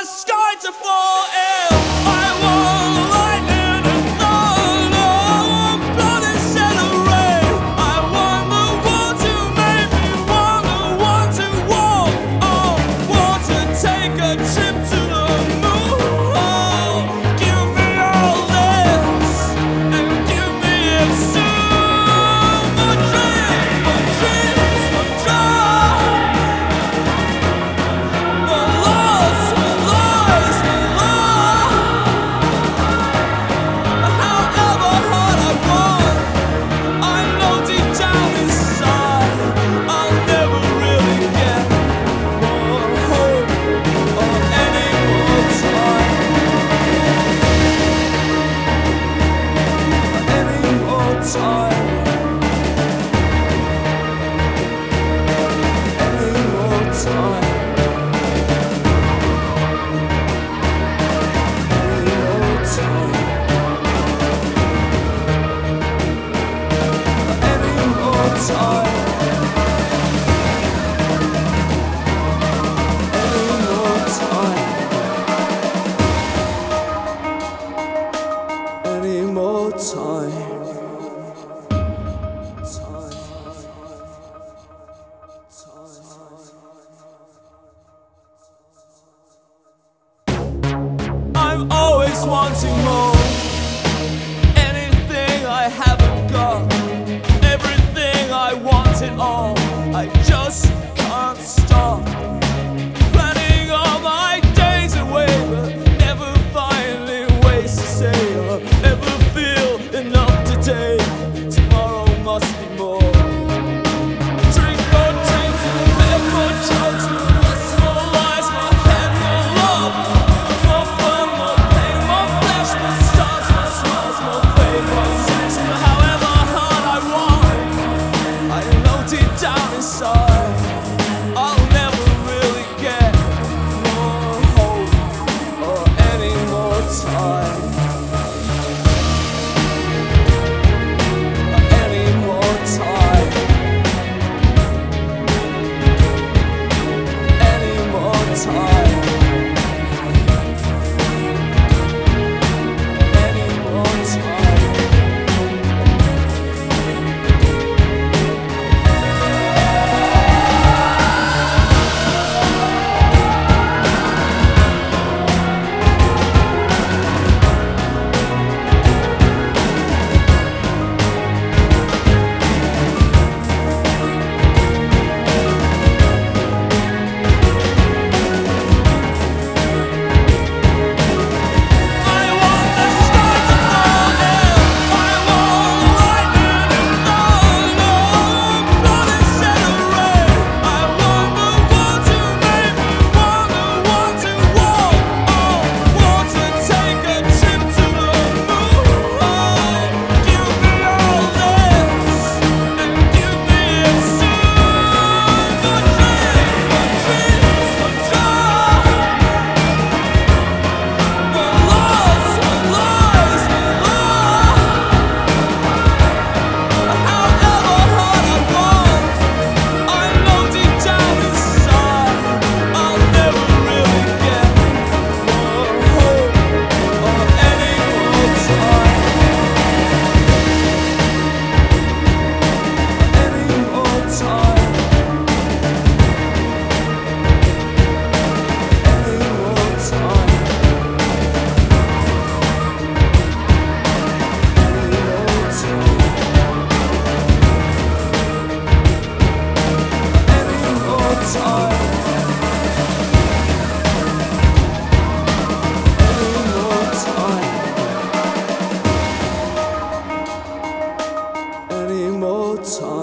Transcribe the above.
sky to fall ill. I want lightning and thunder, blood instead of rain. I want the war to make me want to walk on water, take a trip to the moon. Oh, give me all this and give me it soon. My dreams, my drive. I'm always wanting more. Anything I haven't got, everything I want it all. I just can't stop planning all my days away, but never finding ways to say or ever feel enough today. Tomorrow must be more. Drink more drinks and live more drugs, less more lies, more head, more love, more fun, more pain, more flesh, more stars, more smiles, more fame, more sex. But however hard I want, I know deep down inside I'll never really get more hope or any more time. Any more time. Any more time. Any more time. Any more time.